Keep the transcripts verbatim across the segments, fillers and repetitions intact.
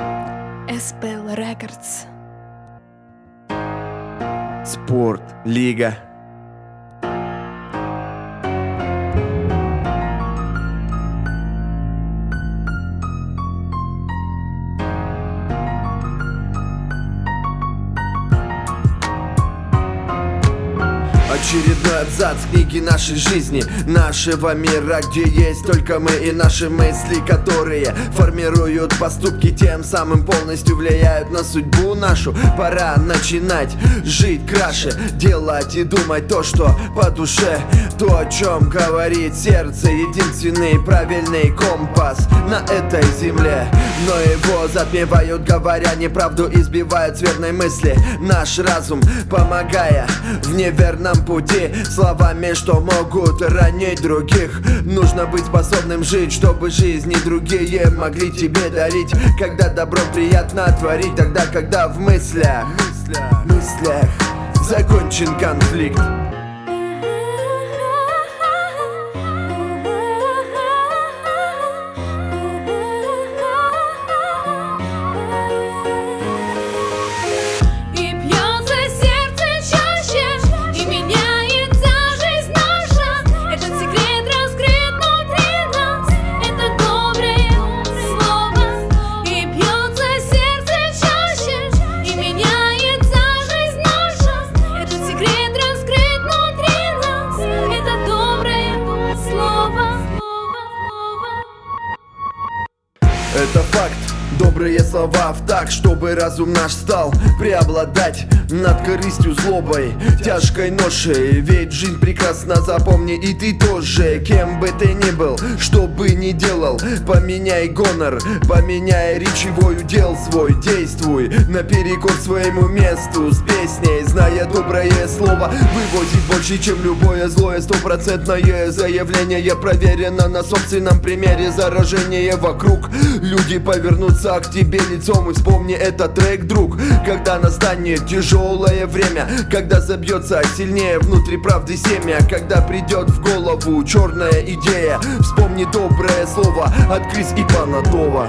эс пи эл Records. Спорт, лига. Очередной абзац книги нашей жизни, нашего мира, где есть только мы и наши мысли, которые формируют поступки, тем самым полностью влияют на судьбу нашу. Пора начинать жить краше, делать и думать то, что по душе, то, о чем говорит сердце, единственный правильный компас на этой земле. Но его затмевают, говоря неправду, избивают с верной мысли наш разум, помогая в неверном пути словами, что могут ранить других. Нужно быть способным жить, чтобы жизни другие могли тебе дарить. Когда добро приятно творить, тогда, когда в мыслях, мыслях, мыслях закончен конфликт. Это факт, добрые слова в так, чтобы разум наш стал преобладать над корыстью, злобой, тяжкой ношей. Ведь жизнь прекрасна, запомни и ты тоже. Кем бы ты ни был, что бы ни делал, поменяй гонор, поменяй речевой удел свой. Действуй наперекор своему месту с песней, зная доброе слово вывозит больше, чем любое злое. Стопроцентное заявление проверено на собственном примере. Заражение вокруг, люди повернутся к тебе лицом. И вспомни этот трек, друг, когда настанет тяжелое время, когда забьется сильнее внутри правды семя, когда придет в голову черная идея. Вспомни доброе слово от Крис и Панатова.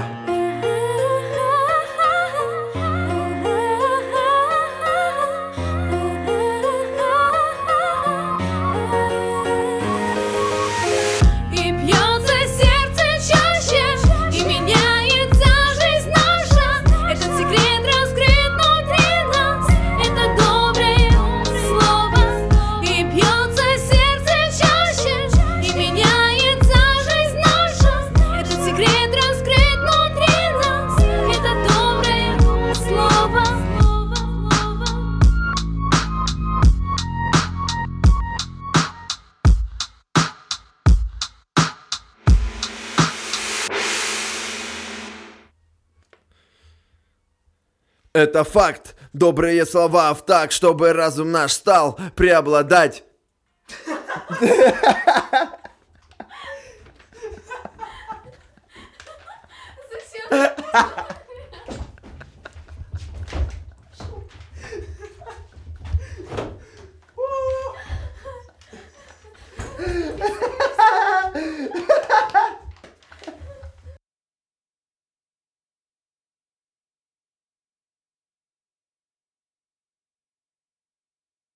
Это факт, добрые слова в так, чтобы разум наш стал преобладать. Зачем?